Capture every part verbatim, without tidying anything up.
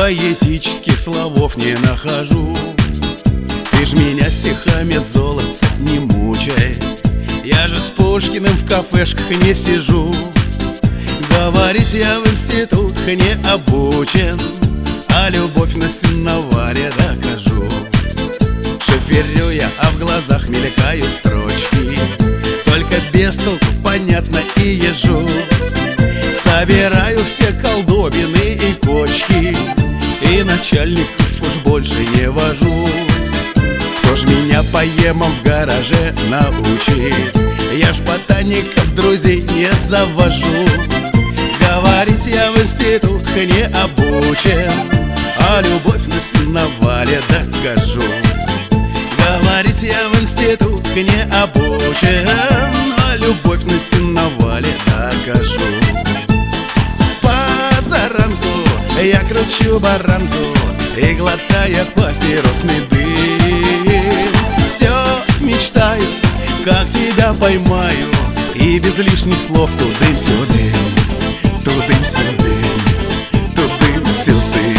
поэтических словов не нахожу. Ты ж меня стихами, золотца, не мучай. Я же с Пушкиным в кафешках не сижу. Говорить я в институтах не обучен, а любовь на сеновале докажу. Шоферю я, а в глазах мелькают строчки, только без толку понятно и ежу. Собираю все колдобины и кочки, и начальников уж больше не вожу. Кто ж меня поемом в гараже научит? Я ж ботаников друзей не завожу. Говорить я в институтах не обучен, а любовь на сеновале докажу. Говорить я в институтах не обучен, а любовь на сеновале докажу. С позаранку я кручу баранку и глотая папиросный дым. Все мечтаю, как тебя поймаю, и без лишних слов тудым-сюдым, тудым-сюдым, тудым-сюдым.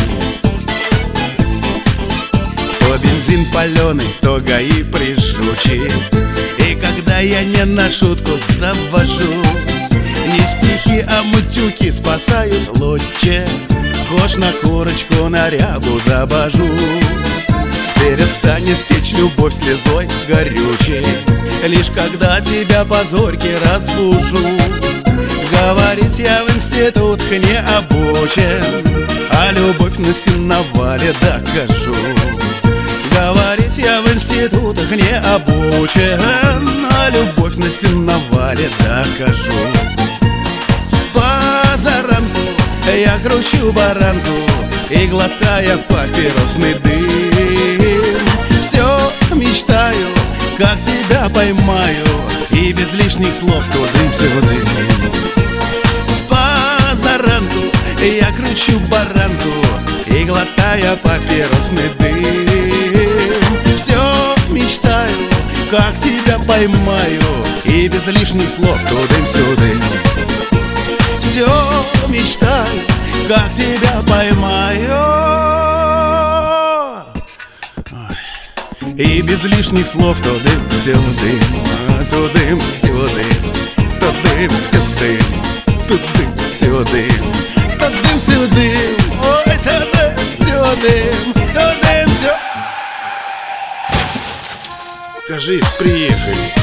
То бензин паленый, то ГАИ прижучит, и когда я не на шутку завожусь, не стихи, а мутюки спасают лучше. Хошь на курочку, на рябу забожусь, перестанет течь любовь слезой горючей, лишь когда тебя по зорьке разбужу. Говорить я в институтах не обучен, а любовь на сеновале докажу. Говорить я в институтах не обучен, а любовь на сеновале докажу. С позаранку я кручу баранку и глотая папиросный дым. Все мечтаю, как тебя поймаю, и без лишних слов тудым-сюдым. С позаранку я кручу баранку и глотая папиросный дым. Все мечтаю, как тебя поймаю, и без лишних слов тудым-сюдым. Все мечтаю, как тебя поймаю, и без лишних слов тудым-сюдым, тудым-сюдым, тудым-сюдым, тудым-сюдым, тудым-сюдым, ой, тудым-сюдым, тудым-сюдым. Кажись, приехали.